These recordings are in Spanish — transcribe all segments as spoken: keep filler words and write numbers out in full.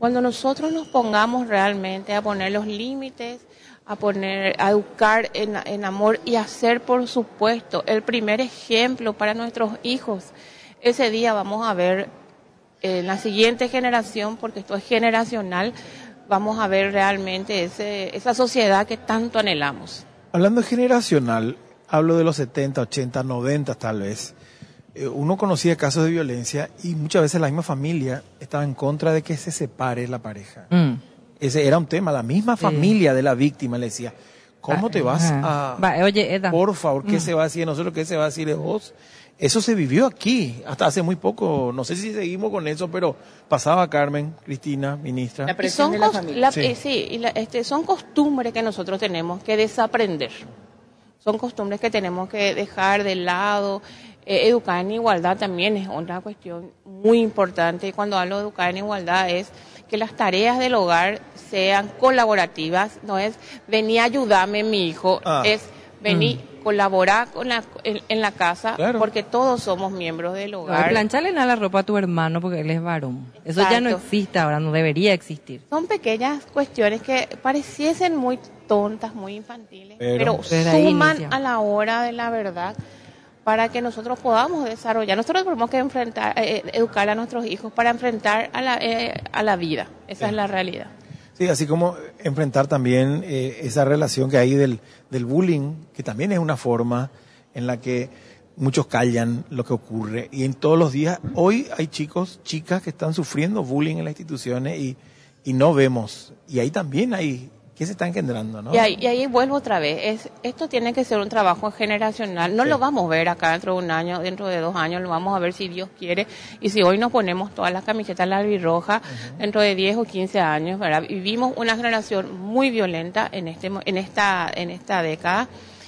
Cuando nosotros nos pongamos realmente a poner los límites, a poner, a educar en, en amor y hacer, por supuesto, el primer ejemplo para nuestros hijos, ese día vamos a ver en la siguiente generación, porque esto es generacional, vamos a ver realmente ese, esa sociedad que tanto anhelamos. Hablando de generacional, hablo de los setenta, ochenta, noventa tal vez. Eh, uno conocía casos de violencia y muchas veces la misma familia estaba en contra de que se separe la pareja. Mm. Ese era un tema, la misma familia sí. de la víctima le decía, ¿cómo te vas a...? Va, oye, Eda. Por favor, ¿qué mm. se va a decir de nosotros? ¿Qué se va a decir de vos? Eso se vivió aquí, hasta hace muy poco. No sé si seguimos con eso, pero pasaba, Carmen, Cristina, ministra. La presión de la familia. La, sí, eh, sí y la, este, son costumbres que nosotros tenemos que desaprender. Son costumbres que tenemos que dejar de lado. Eh, educar en igualdad también es otra cuestión muy importante. Y cuando hablo de educar en igualdad es que las tareas del hogar sean colaborativas. No es vení a ayudarme mi hijo, ah. es vení mm. colaborar con la, en, en la casa, claro. porque todos somos miembros del hogar. No, plancharle nada la ropa a tu hermano porque él es varón. Eso Exacto. ya no existe ahora, no debería existir. Son pequeñas cuestiones que pareciesen muy tontas, muy infantiles, pero, pero suman a la hora de la verdad para que nosotros podamos desarrollar. Nosotros tenemos que enfrentar, eh, educar a nuestros hijos para enfrentar a la, eh, a la vida. Esa sí. es la realidad. Sí, así como enfrentar también eh, esa relación que hay del, del bullying, que también es una forma en la que muchos callan lo que ocurre. Y en todos los días, hoy hay chicos, chicas que están sufriendo bullying en las instituciones y, y no vemos. Y ahí también hay... ¿Qué se está engendrando, no? Y ahí, y ahí vuelvo otra vez. Es, esto tiene que ser un trabajo generacional. No sí. lo vamos a ver acá dentro de un año, dentro de dos años. Lo vamos a ver si Dios quiere. Y si hoy nos ponemos todas las camisetas la albirroja, uh-huh. dentro de diez o quince años, ¿verdad? Vivimos una generación muy violenta en este, en esta, en esta década.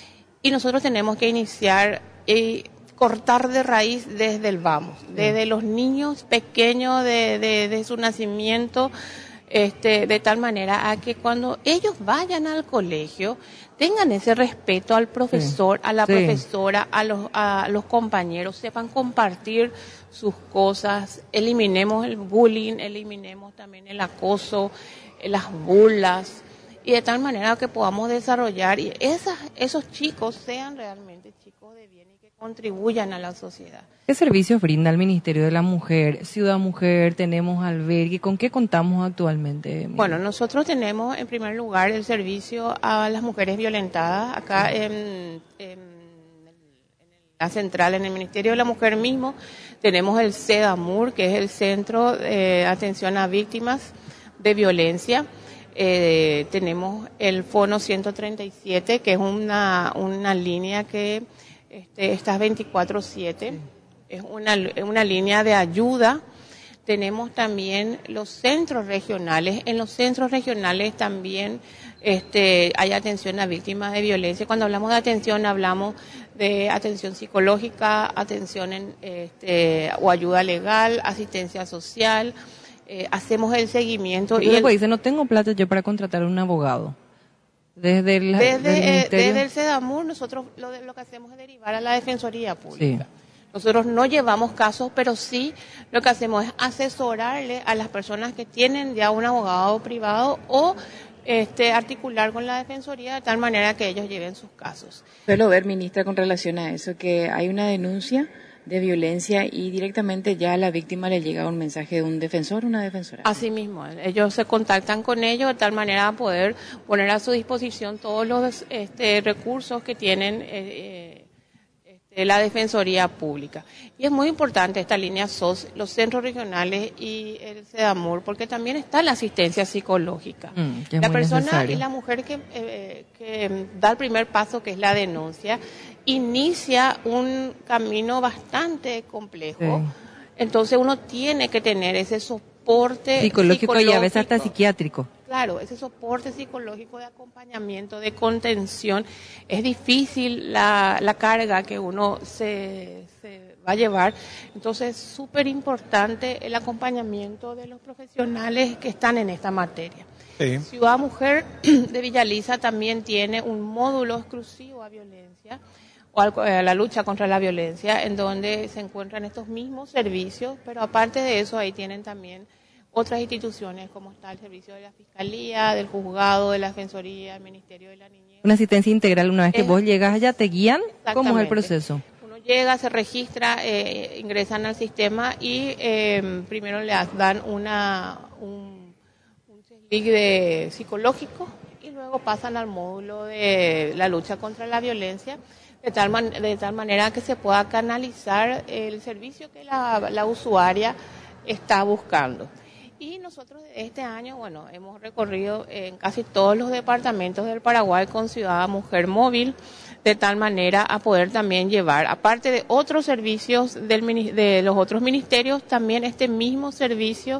Y nosotros tenemos que iniciar y cortar de raíz desde el vamos. Desde uh-huh. los niños pequeños, de, de, de su nacimiento, Este, de tal manera a que cuando ellos vayan al colegio tengan ese respeto al profesor, sí. a la sí. profesora, a los, a los compañeros, sepan compartir sus cosas, eliminemos el bullying, eliminemos también el acoso, las burlas, y de tal manera que podamos desarrollar y esas, esos chicos sean realmente chicos de bien y que contribuyan a la sociedad. ¿Qué servicios brinda el Ministerio de la Mujer, Ciudad Mujer, tenemos albergue? ¿Con qué contamos actualmente? Bueno, nosotros tenemos en primer lugar el servicio a las mujeres violentadas acá en, en, en la central, en el Ministerio de la Mujer mismo. Tenemos el CEDAMUR, que es el Centro de Atención a Víctimas de Violencia. Eh, tenemos el Fono ciento treinta y siete, que es una, una línea que este, está veinticuatro siete. Sí. Es una, una línea de ayuda. Tenemos también los centros regionales. En los centros regionales también este, hay atención a víctimas de violencia. Cuando hablamos de atención, hablamos de atención psicológica, atención en, este, o ayuda legal, asistencia social. Eh, hacemos el seguimiento. Y el, pues dice, no tengo plata yo para contratar a un abogado. Desde el, desde, eh, desde el CEDAMUR nosotros lo, de, lo que hacemos es derivar a la Defensoría Pública. Sí. Nosotros no llevamos casos, pero sí lo que hacemos es asesorarle a las personas que tienen ya un abogado privado o este, articular con la Defensoría de tal manera que ellos lleven sus casos. Suelo ver, ministra, con relación a eso, que hay una denuncia de violencia y directamente ya a la víctima le llega un mensaje de un defensor o una defensora. Así mismo, ellos se contactan con ellos de tal manera a poder poner a su disposición todos los este, recursos que tienen eh, este, la Defensoría Pública. Y es muy importante esta línea S O S, los centros regionales y el CEDAMUR, porque también está la asistencia psicológica. Mm, la persona necesario. Y la mujer que, eh, que da el primer paso, que es la denuncia, inicia un camino bastante complejo. Sí. Entonces uno tiene que tener ese soporte psicológico, psicológico y a veces hasta psiquiátrico. Claro, ese soporte psicológico de acompañamiento, de contención. Es difícil la, la carga que uno se, se va a llevar. Entonces es súper importante el acompañamiento de los profesionales que están en esta materia. Sí. Ciudad Mujer de Villaliza también tiene un módulo exclusivo a violencia o a la lucha contra la violencia, en donde se encuentran estos mismos servicios, pero aparte de eso ahí tienen también otras instituciones, como está el servicio de la Fiscalía, del Juzgado, de la Defensoría, del Ministerio de la Niñez. Una asistencia integral, una vez que Es, vos llegas allá, te guían. ¿Cómo es el proceso? Uno llega, se registra, eh, ingresan al sistema y eh, primero le dan una un, un check de psicológico y luego pasan al módulo de la lucha contra la violencia, de tal, man, de tal manera que se pueda canalizar el servicio que la, la usuaria está buscando. Y nosotros este año, bueno, hemos recorrido en casi todos los departamentos del Paraguay con Ciudad Mujer Móvil, de tal manera a poder también llevar, aparte de otros servicios del, de los otros ministerios, también este mismo servicio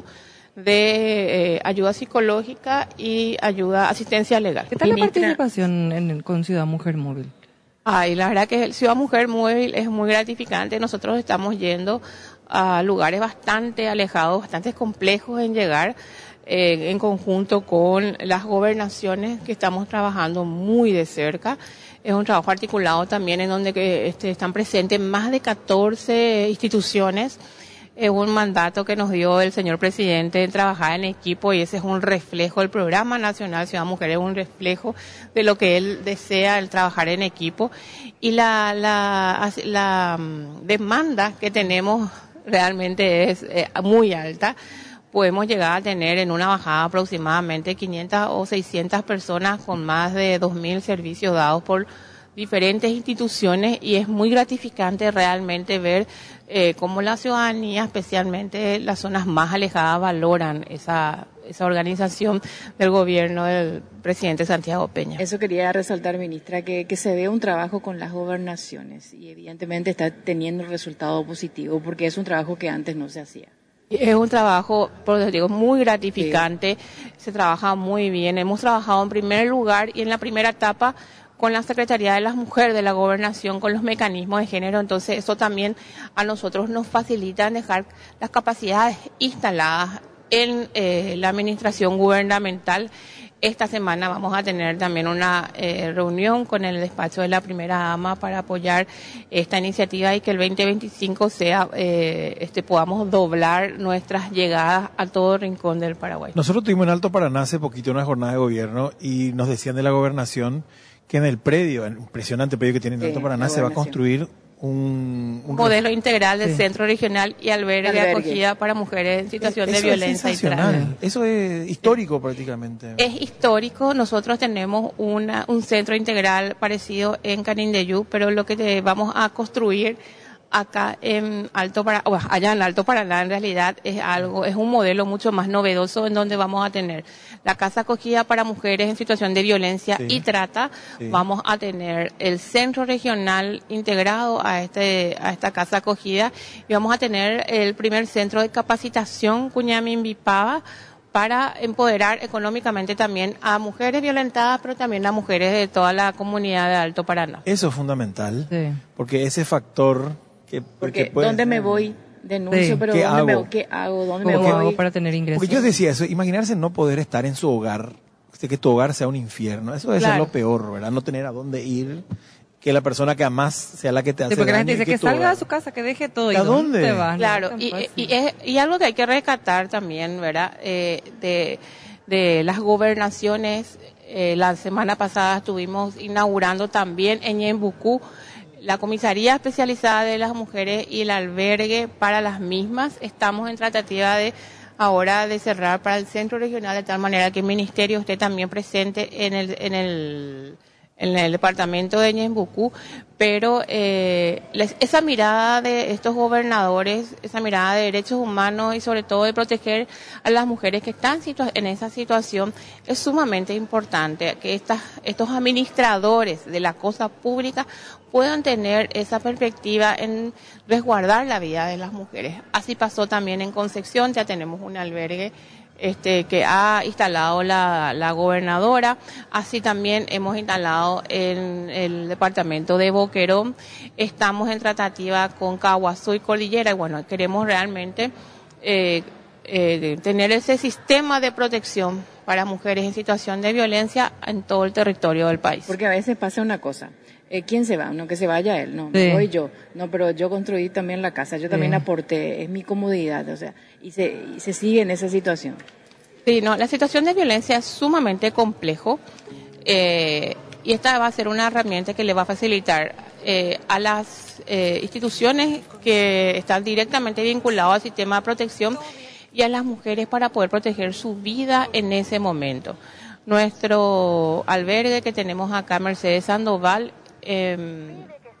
de eh, ayuda psicológica y ayuda, asistencia legal. ¿Qué tal Ministra, la participación en, con Ciudad Mujer Móvil? Ay, la verdad que Ciudad Mujer Móvil es muy gratificante. Nosotros estamos yendo a lugares bastante alejados, bastante complejos en llegar, eh, en conjunto con las gobernaciones que estamos trabajando muy de cerca. Es un trabajo articulado también en donde que, este, están presentes más de catorce instituciones. Es un mandato que nos dio el señor presidente de trabajar en equipo y ese es un reflejo del Programa Nacional Ciudad Mujer, es un reflejo de lo que él desea, el trabajar en equipo. Y la, la, la demanda que tenemos realmente es eh, muy alta. Podemos llegar a tener en una bajada aproximadamente quinientas o seiscientas personas con más de dos mil servicios dados por diferentes instituciones y es muy gratificante realmente ver eh, cómo la ciudadanía, especialmente las zonas más alejadas, valoran esa, esa organización del gobierno del presidente Santiago Peña. Eso quería resaltar, ministra, que, que se ve un trabajo con las gobernaciones y evidentemente está teniendo resultado positivo porque es un trabajo que antes no se hacía. Es un trabajo, por eso digo, muy gratificante, sí. Se trabaja muy bien. Hemos trabajado en primer lugar y en la primera etapa con la Secretaría de las Mujeres de la Gobernación, con los mecanismos de género, entonces eso también a nosotros nos facilita dejar las capacidades instaladas en eh, la administración gubernamental. Esta semana vamos a tener también una eh, reunión con el despacho de la primera dama para apoyar esta iniciativa y que el veinte veinticinco sea, eh, este, podamos doblar nuestras llegadas a todo rincón del Paraguay. Nosotros tuvimos en Alto Paraná hace poquito una jornada de gobierno y nos decían de la gobernación que en el predio, el impresionante predio que tiene en Alto Paraná, se va a construir un, un modelo integral de sí. centro regional y albergue, albergue de acogida para mujeres en situación Eso de violencia es y trata. Eso es histórico prácticamente. Es histórico. Nosotros tenemos una, un centro integral parecido en Canindeyú, pero lo que te vamos a construir acá en Alto Paraná, o allá en Alto Paraná en realidad es algo, es un modelo mucho más novedoso en donde vamos a tener la casa acogida para mujeres en situación de violencia sí. y trata, sí. Vamos a tener el centro regional integrado a este, a esta casa acogida y vamos a tener el primer centro de capacitación Cuñamin Vipava para empoderar económicamente también a mujeres violentadas, pero también a mujeres de toda la comunidad de Alto Paraná. Eso es fundamental, sí. porque ese factor que... Porque, que puede, ¿dónde me voy? Denuncio, sí. pero ¿Qué ¿dónde hago? me, ¿qué hago? ¿Dónde ¿Cómo me voy? hago para tener ingresos? Porque yo decía eso, imaginarse no poder estar en su hogar, que tu hogar sea un infierno, eso debe claro. ser lo peor, ¿verdad? No tener a dónde ir, que la persona que amas sea la que te hace sí, porque la daño. gente dice que, que salga de su casa, que deje todo. ¿A dónde? Te vas, claro, no, y, y, es, y algo que hay que rescatar también, ¿verdad? Eh, de, de las gobernaciones, eh, la semana pasada estuvimos inaugurando también en Ñembucú la comisaría especializada de las mujeres y el albergue para las mismas. Estamos en tratativa de ahora de cerrar para el centro regional de tal manera que el ministerio esté también presente en el en el en el departamento de Ñembucú, pero eh, les, esa mirada de estos gobernadores, esa mirada de derechos humanos y sobre todo de proteger a las mujeres que están situa- en esa situación es sumamente importante, que estas, estos administradores de la cosa pública puedan tener esa perspectiva en resguardar la vida de las mujeres. Así pasó también en Concepción, ya tenemos un albergue Este, que ha instalado la, la gobernadora, así también hemos instalado en el departamento de Boquerón, estamos en tratativa con Caguazú y Cordillera, y bueno, queremos realmente eh, eh, tener ese sistema de protección para mujeres en situación de violencia en todo el territorio del país. Porque a veces pasa una cosa, eh, ¿quién se va? No, que se vaya él, no, Sí. me voy yo, no, pero yo construí también la casa, yo también Sí. aporté, es mi comodidad, o sea, y se, y se sigue en esa situación. Sí, no, la situación de violencia es sumamente complejo eh, y esta va a ser una herramienta que le va a facilitar eh, a las eh, instituciones que están directamente vinculadas al sistema de protección y a las mujeres para poder proteger su vida en ese momento. Nuestro albergue que tenemos acá, Mercedes Sandoval, eh,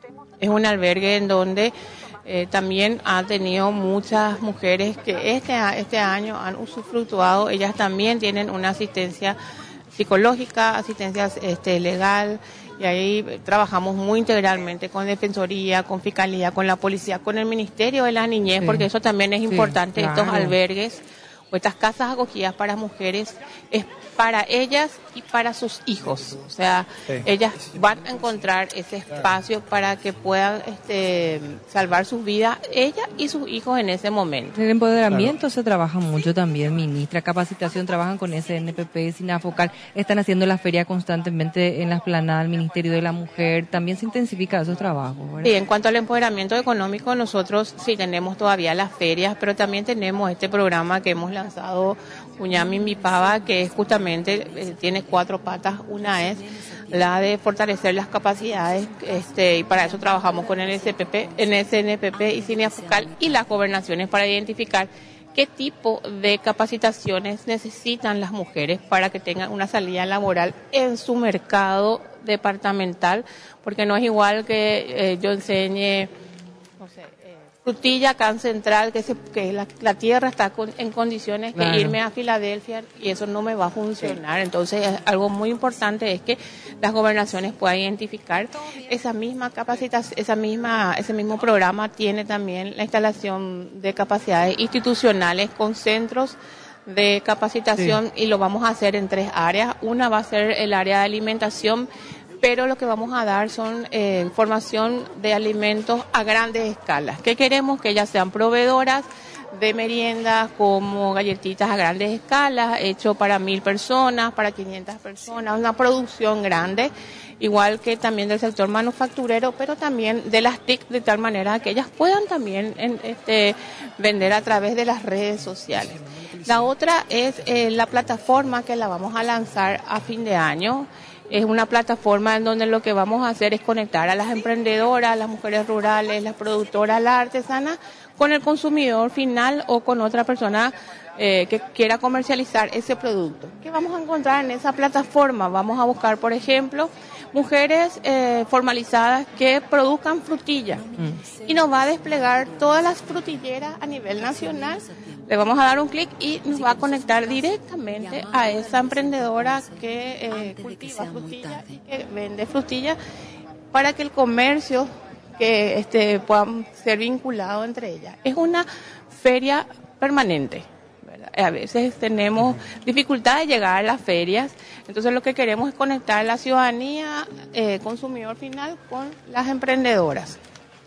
es un albergue en donde Eh, también ha tenido muchas mujeres que este, este año han usufructuado, ellas también tienen una asistencia psicológica, asistencia este, legal, y ahí trabajamos muy integralmente con Defensoría, con Fiscalía, con la Policía, con el Ministerio de la Niñez, Sí. porque eso también es Sí, importante, claro. estos albergues o estas casas acogidas para mujeres es para ellas y para sus hijos, o sea, Sí. ellas van a encontrar ese espacio para que puedan este, salvar sus vidas, ella y sus hijos en ese momento. El empoderamiento se trabaja mucho también, ministra. Capacitación, trabajan con S N P P, Sinafocal, están haciendo la feria constantemente en la explanada del Ministerio de la Mujer. También se intensifica esos trabajos, ¿verdad? Sí, en cuanto al empoderamiento económico, nosotros sí tenemos todavía las ferias, pero también tenemos este programa que hemos lanzado, Uñami Mipava, que es justamente, eh, tiene cuatro patas. Una es la de fortalecer las capacidades, este, y para eso trabajamos con el S P P, en S N P P y Sinafocal y las gobernaciones para identificar qué tipo de capacitaciones necesitan las mujeres para que tengan una salida laboral en su mercado departamental, porque no es igual que eh, yo enseñe, no sé, eh, frutilla acá en Central, que, se, que la, la tierra está con, en condiciones Claro. que irme a Filadelfia y eso no me va a funcionar. Entonces, algo muy importante es que las gobernaciones puedan identificar esa misma capacitación, esa misma, ese mismo programa tiene también la instalación de capacidades institucionales con centros de capacitación y lo vamos a hacer en tres áreas. Una va a ser el área de alimentación, pero lo que vamos a dar son eh, formación de alimentos a grandes escalas. ¿Qué queremos? Que ellas sean proveedoras de meriendas como galletitas a grandes escalas, hecho para mil personas, para quinientas personas, una producción grande, igual que también del sector manufacturero, pero también de las T I C, de tal manera que ellas puedan también en, este, vender a través de las redes sociales. La otra es eh, la plataforma que la vamos a lanzar a fin de año. Es una plataforma en donde lo que vamos a hacer es conectar a las emprendedoras, las mujeres rurales, las productoras, las artesanas, con el consumidor final o con otra persona eh, que quiera comercializar ese producto. ¿Qué vamos a encontrar en esa plataforma? Vamos a buscar, por ejemplo, mujeres eh, formalizadas que produzcan frutilla mm. y nos va a desplegar todas las frutilleras a nivel nacional. Le vamos a dar un clic y nos va a conectar directamente a esa emprendedora que eh, cultiva frutilla y que vende frutilla para que el comercio que este pueda ser vinculado entre ellas. Es una feria permanente, ¿verdad? A veces tenemos dificultad de llegar a las ferias, entonces lo que queremos es conectar la ciudadanía, eh, consumidor final, con las emprendedoras.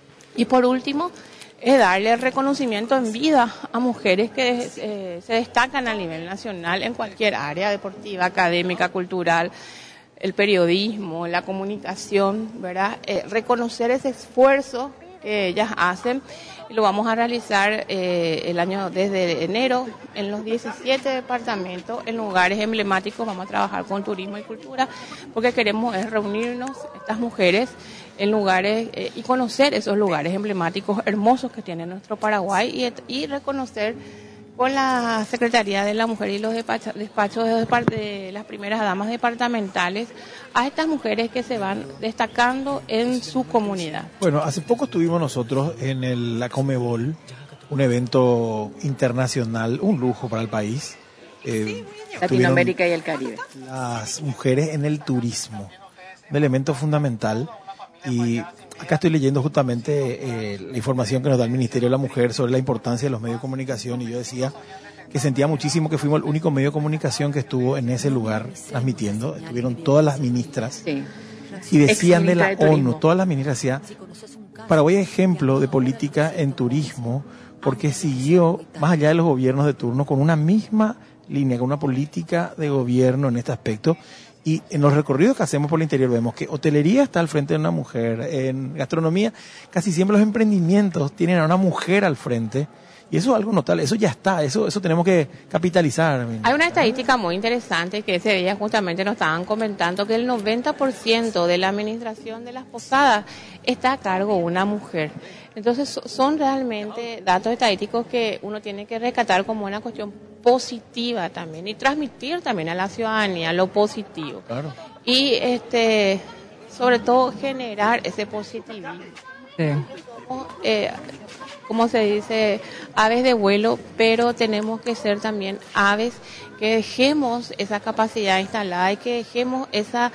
Y por último, es darle reconocimiento en vida a mujeres que eh, se destacan a nivel nacional en cualquier área deportiva, académica, cultural, el periodismo, la comunicación, ¿verdad? Eh, reconocer ese esfuerzo que ellas hacen y lo vamos a realizar eh, el año desde enero en los diecisiete departamentos, en lugares emblemáticos. Vamos a trabajar con turismo y cultura porque queremos es reunirnos estas mujeres en lugares eh, y conocer esos lugares emblemáticos hermosos que tiene nuestro Paraguay y, y reconocer con la Secretaría de la Mujer y los despachos, despachos de, de las primeras damas departamentales a estas mujeres que se van destacando en su comunidad. Bueno, hace poco estuvimos nosotros en el, la Comebol, un evento internacional, un lujo para el país. Eh, Latinoamérica y el Caribe. Las mujeres en el turismo, un elemento fundamental. Y acá estoy leyendo justamente eh, la información que nos da el Ministerio de la Mujer sobre la importancia de los medios de comunicación y yo decía que sentía muchísimo que fuimos el único medio de comunicación que estuvo en ese lugar transmitiendo. Estuvieron todas las ministras sí. y decían de la de ONU, todas las ministras decían, Paraguay es ejemplo de política en turismo porque siguió más allá de los gobiernos de turno con una misma línea, con una política de gobierno en este aspecto. Y en los recorridos que hacemos por el interior vemos que hotelería está al frente de una mujer, en gastronomía casi siempre los emprendimientos tienen a una mujer al frente. Y eso es algo notable, eso ya está, eso eso tenemos que capitalizar. Hay una estadística muy interesante que ese día justamente nos estaban comentando que el noventa por ciento de la administración de las posadas está a cargo de una mujer. Entonces son realmente datos estadísticos que uno tiene que rescatar como una cuestión positiva también y transmitir también a la ciudadanía lo positivo. Claro. Y este sobre todo generar ese positivismo. Sí. Eh, como se dice, aves de vuelo, pero tenemos que ser también aves que dejemos esa capacidad instalada y que dejemos esa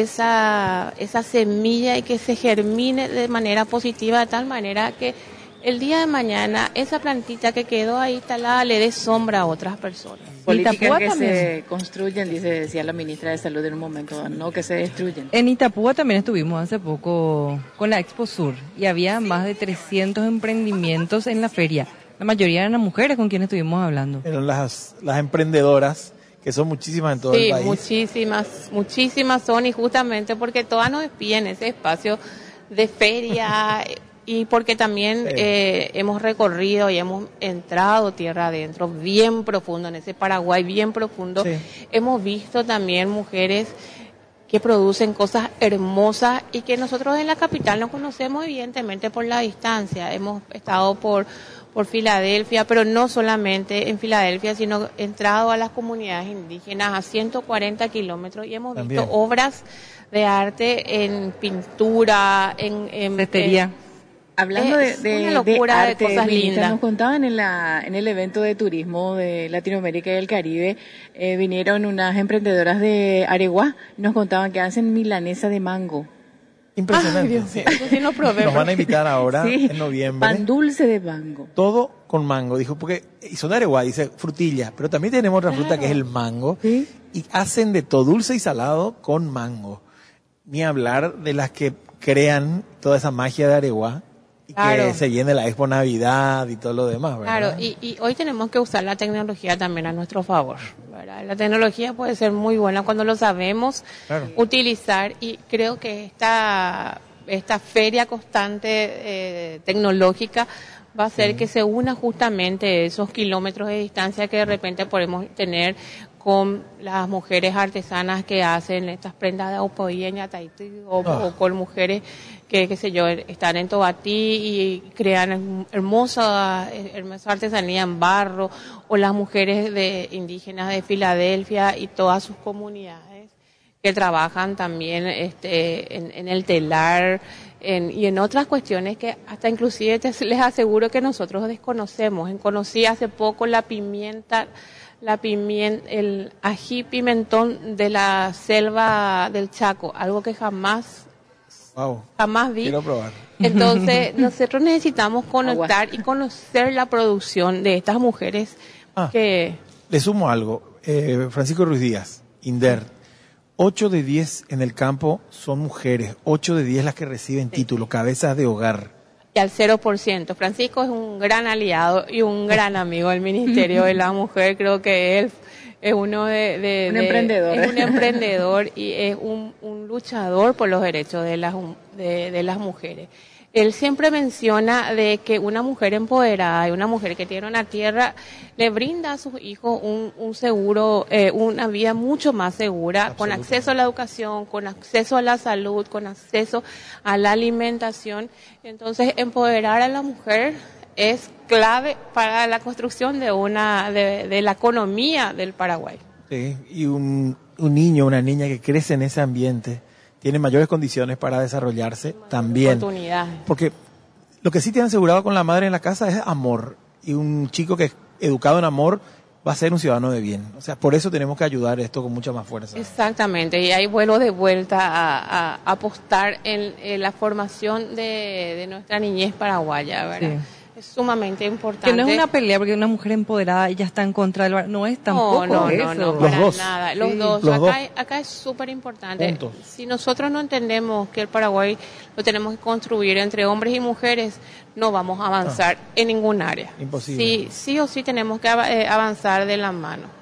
esa esa semilla y que se germine de manera positiva, de tal manera que el día de mañana esa plantita que quedó ahí instalada le dé sombra a otras personas. Políticas que se construyen, dice, decía la ministra de Salud en un momento, no que se destruyen. En Itapúa también estuvimos hace poco con la Expo Sur y había más de trescientos emprendimientos en la feria. La mayoría eran mujeres con quienes estuvimos hablando. Eran las, las emprendedoras, que son muchísimas en todo sí, el país. Sí, muchísimas, muchísimas son, y justamente porque todas nos despiden ese espacio de feria y porque también sí. eh, hemos recorrido y hemos entrado tierra adentro, bien profundo, en ese Paraguay bien profundo. Sí. Hemos visto también mujeres que producen cosas hermosas y que nosotros en la capital no conocemos evidentemente por la distancia. Hemos estado por, por Filadelfia, pero no solamente en Filadelfia, sino entrado a las comunidades indígenas a ciento cuarenta kilómetros y hemos también visto obras de arte en pintura, en... en Cestería. Hablando de, de, una locura de, arte, de cosas lindas. Nos contaban en, la, en el evento de turismo de Latinoamérica y el Caribe, eh, vinieron unas emprendedoras de Areguá, nos contaban que hacen milanesa de mango. Impresionante. Ay, Dios mío, eso sí no probé. Nos van a invitar ahora, sí, en noviembre. Pan dulce de mango. Todo con mango, dijo, porque, y son de Areguá, dice frutilla, pero también tenemos otra fruta claro. que es el mango, ¿sí? Y hacen de todo dulce y salado con mango. Ni hablar de las que crean toda esa magia de Areguá. Y claro. que se llene la Expo Navidad y todo lo demás, ¿verdad? Claro, y, y hoy tenemos que usar la tecnología también a nuestro favor, ¿verdad? La tecnología puede ser muy buena cuando lo sabemos claro. utilizar, y creo que esta, esta feria constante eh, tecnológica va a hacer sí. que se una justamente esos kilómetros de distancia que de repente podemos tener con las mujeres artesanas que hacen estas prendas de aupoía en Tahití o, oh. o con mujeres que, qué sé yo, están en Tobatí y crean hermosa, hermosa artesanía en barro, o las mujeres de indígenas de Filadelfia y todas sus comunidades que trabajan también este, en, en el telar en, y en otras cuestiones que hasta inclusive te, les aseguro que nosotros desconocemos. En, conocí hace poco la pimienta, la pimienta, el ají pimentón de la selva del Chaco, algo que jamás, wow. jamás vi. Quiero probar. Entonces, nosotros necesitamos conectar Agua. y conocer la producción de estas mujeres ah, que... Le sumo algo. Eh, Francisco Ruiz Díaz, INDER, ocho de diez en el campo son mujeres, ocho de diez las que reciben sí. título, cabezas de hogar. Y al cero por ciento. Francisco es un gran aliado y un gran amigo del Ministerio de la Mujer. Creo que él es uno de... de un de, emprendedor. Es un emprendedor y es un, un luchador por los derechos de las, de, de las mujeres. Él siempre menciona de que una mujer empoderada y una mujer que tiene una tierra le brinda a sus hijos un, un seguro, eh, una vida mucho más segura, con acceso a la educación, con acceso a la salud, con acceso a la alimentación. Entonces, empoderar a la mujer es clave para la construcción de una de, de la economía del Paraguay. Sí, y un, un niño, una niña que crece en ese ambiente tiene mayores condiciones para desarrollarse también. Oportunidades. Porque lo que sí te han asegurado con la madre en la casa es amor. Y un chico que es educado en amor va a ser un ciudadano de bien. O sea, por eso tenemos que ayudar esto con mucha más fuerza. Exactamente. Y ahí vuelvo de vuelta a, a apostar en, en la formación de, de nuestra niñez paraguaya, ¿verdad? Sí. Es sumamente importante. Que no es una pelea, porque una mujer empoderada ella está en contra del bar. No es tampoco no, no, eso. No, no, los para dos. nada. Los sí, dos. Los acá, dos. Hay, acá es súper importante. Puntos. Si nosotros no entendemos que el Paraguay lo tenemos que construir entre hombres y mujeres, no vamos a avanzar ah, en ningún área. Imposible. Sí, sí o sí tenemos que avanzar de la mano.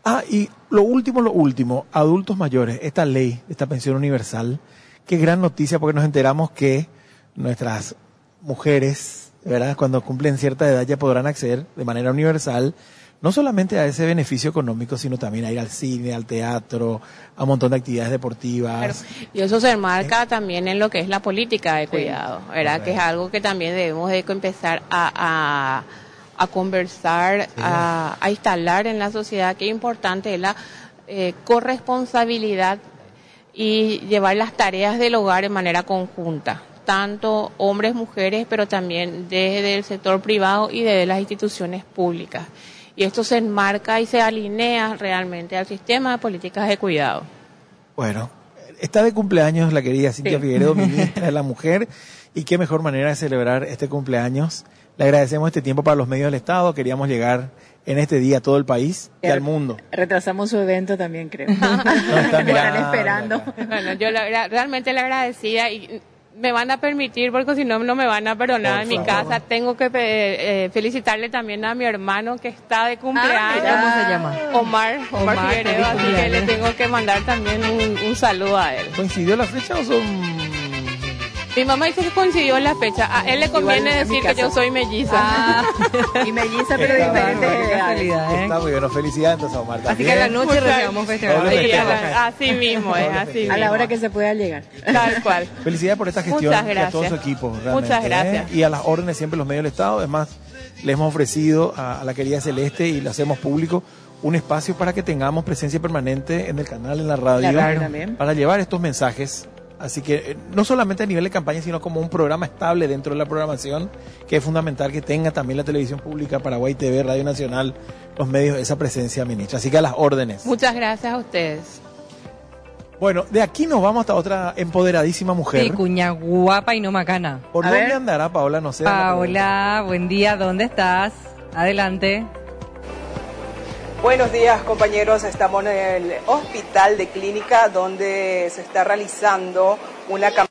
Ah, y lo último, lo último, adultos mayores, esta ley, esta pensión universal, qué gran noticia porque nos enteramos que nuestras mujeres, ¿verdad?, cuando cumplen cierta edad ya podrán acceder de manera universal no solamente a ese beneficio económico, sino también a ir al cine, al teatro, a un montón de actividades deportivas. Claro. Y eso se enmarca ¿Eh? también en lo que es la política de cuidado, sí. ¿verdad? Que es algo que también debemos de empezar a, a, a conversar, sí. a, a instalar en la sociedad, que es importante la eh, corresponsabilidad y llevar las tareas del hogar de manera conjunta, tanto hombres, mujeres, pero también desde el sector privado y desde las instituciones públicas. Y esto se enmarca y se alinea realmente al sistema de políticas de cuidado. Bueno, está de cumpleaños la querida Cintia sí. Figueredo, ministra de la Mujer, y qué mejor manera de celebrar este cumpleaños. Le agradecemos este tiempo para los medios del Estado, queríamos llegar en este día a todo el país y al mundo. Retrasamos su evento también, creo. No, están, están esperando. Bueno, yo la, realmente le agradecía y me van a permitir, porque si no, no me van a perdonar. En mi casa tengo que eh, felicitarle también a mi hermano que está de cumpleaños. Ah, ¿cómo se llama? Omar, Omar, Omar Figueredo, así que le tengo que mandar también un, un saludo a él. ¿Coincidió la fecha o son...? Mi mamá dice que coincidió la fecha. A él le conviene Igual, decir que yo soy melliza. Ah, y melliza, pero diferente. ¿eh? Está muy bien, felicidades entonces, Omar. Así que a la noche recibamos festejar. Sí, así mismo es, así mismo. A la hora que se pueda llegar. Tal cual. Felicidades por esta gestión y a todo su equipo. Muchas gracias. ¿eh? Y a las órdenes siempre los medios del Estado. Es más, le hemos ofrecido a, a la querida Celeste y lo hacemos público un espacio para que tengamos presencia permanente en el canal, en la radio, claro, para llevar estos mensajes. Así que no solamente a nivel de campaña, sino como un programa estable dentro de la programación, que es fundamental que tenga también la televisión pública, Paraguay T V, Radio Nacional, los medios, esa presencia, ministra. Así que a las órdenes. Muchas gracias a ustedes. Bueno, de aquí nos vamos hasta otra empoderadísima mujer. Sí, cuña guapa y no macana. ¿Por a dónde ver. andará, Paola? No sé. Paola, buen día, ¿dónde estás? Adelante. Buenos días, compañeros. Estamos en el Hospital de Clínica donde se está realizando una campaña